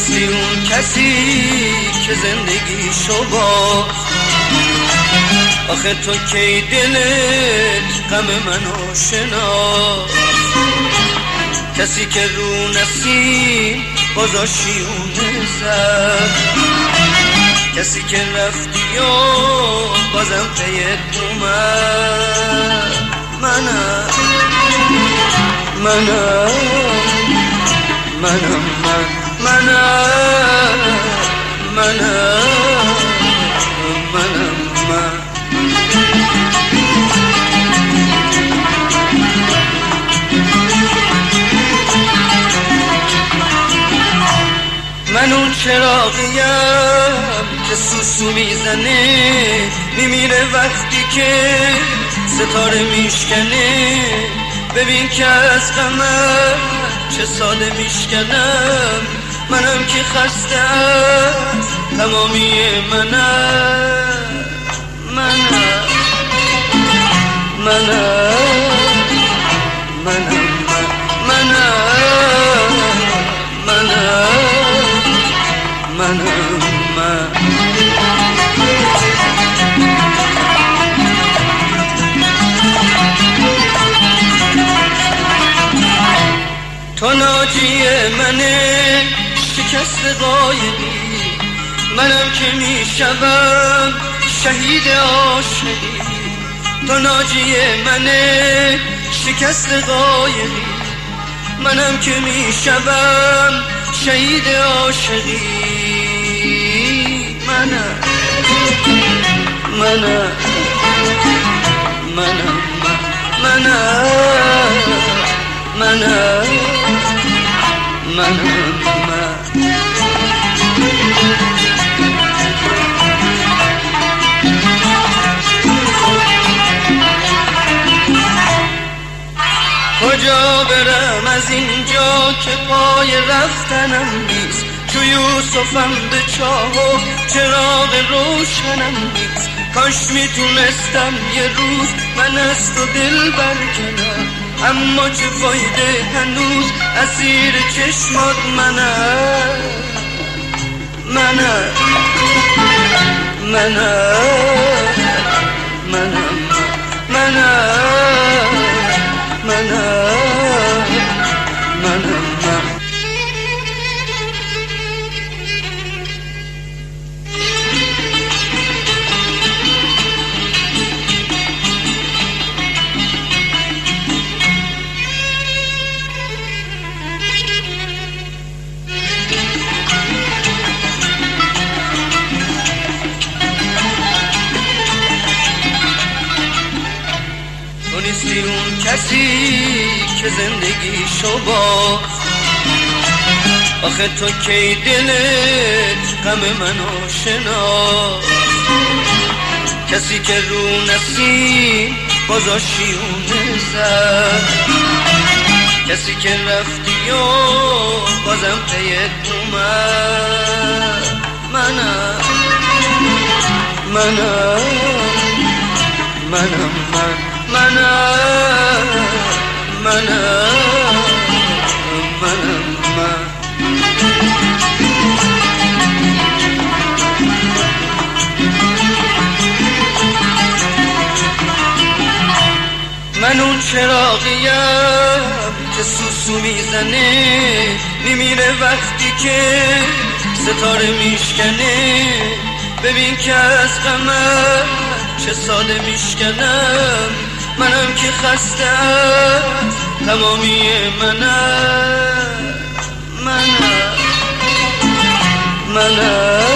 نیستی اون کسی که زندگیشو باخت. آخه تو کی دلت غم منو شناخت؟ کسی که رو نسیم بازاشیونه زد، کسی که رفتی و بازم پیت اومد. منم منم منم منم منم منم من اون چراغیم که سوسو میزنه، میمیره وقتی که ستاره میشکنه. ببین که از غمم چه ساده میشکنم، منم که خسته از تمامی منم. منم منم منم منم تو ناجی منه شکست قایقی، منم که میشوم شهید عاشقی. تو ناجی منه شکست قایقی، منم که میشوم شهید عاشقی. منم منم منم منم منم منم کجا برم از اینجا که پای رفتنم نیست؟ تو یوسفم به چاه و چراغ روشنم نیست. کاش میتونستم یه روز من از تو دل برکنم، اما چه فایده هنوز اسیر چشمات منم. منم منم منم منم منم منم تو نیستی اون کسی که زندگیشو باخت. آخه تو کی دلت غم منو شناخت؟ کسی که رو نسیم بازاشیونه زد، کسی که رفتی و بازم پیت اومد. منم منم منم منم منم منم من اون چراغیم که سوسو میزنه، میمیره وقتی که ستاره میشکنه. ببین که از غمم چه ساده میشکنم، منم که خسته از تمامی منم. منم منم